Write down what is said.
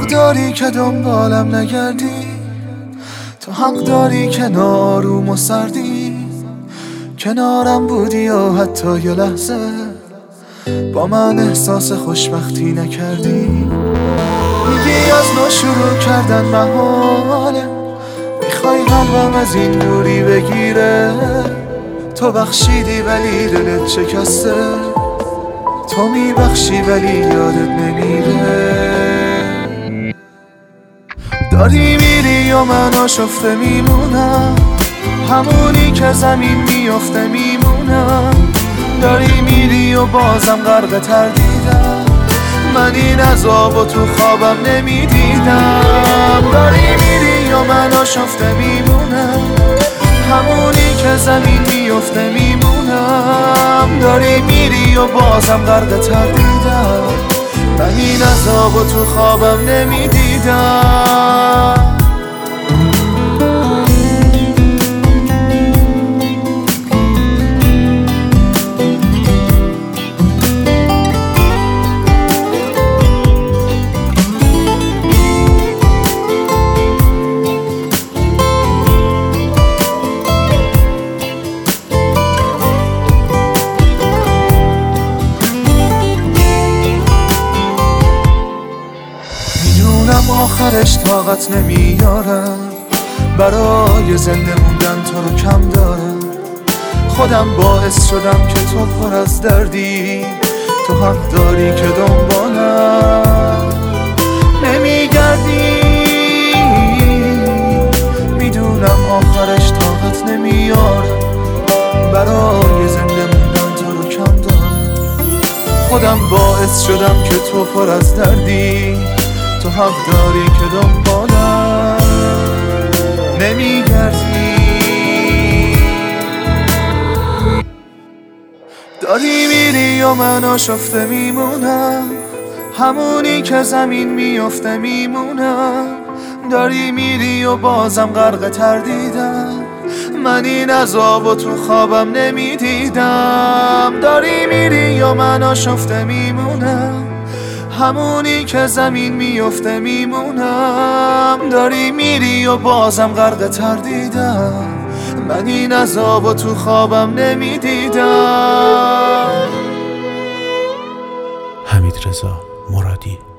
حق داری که دنبالم نگردی، تو حق داری که ناروم و سردی کنارم بودی و حتی یه لحظه با من احساس خوشبختی نکردی. میگی از نو شروع کردن محاله، میخوای قلبم از این دوری بگیره. تو بخشیدی ولی دلت شکسته، تو میبخشی ولی یادت نمیره. داری میری و من آشفته میمونم، همونی که زمین میفته میمونم. داری میری و بازم غرق تردیدم، من این عذابو تو خوابم نمیدیدم. داری میری و من آشفته میمونم، همونی که زمین میفته میمونم. داری میری و بازم غرق تردیدم، من این عذابو تو خوابم نمیدیدم. آخرش طاقت نمیارم، برای زنده موندن تو رو کم دارم. خودم باعث شدم که تو پر از دردی، تو حق داری که دنبالم نمیگردی. میدونم آخرش طاقت نمیارم، برای زنده موندن تو رو کم دارم. خودم باعث شدم که تو پر از دردی، تو حق داری که دنبالم نمیگردی. داری میری و من آشفته میمونم، همونی که زمین میفته میمونم. داری میری و بازم غرق تردیدم، من این عذابو تو خوابم نمیدیدم. داری میری و من آشفته میمونم، همونی که زمین میفته میمونم. داری میری و بازم غرق تردیدم، من این عذابو تو خوابم نمیدیدم. حمیدرضا مرادی.